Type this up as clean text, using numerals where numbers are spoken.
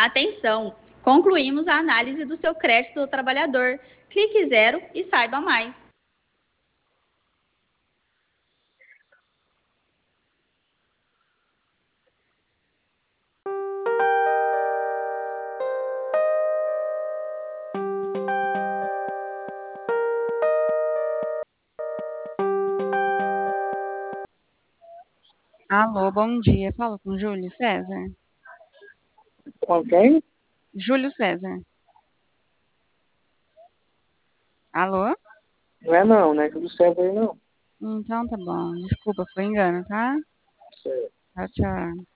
Atenção! Concluímos a análise do seu crédito do trabalhador. Clique zero e saiba mais. Alô, bom dia. Falo com Júlio César. Com quem? Júlio César. Alô? Não é não, né? Tudo certo aí não. Então tá bom. Desculpa, foi engano, tá? Certo. Tchau, tchau.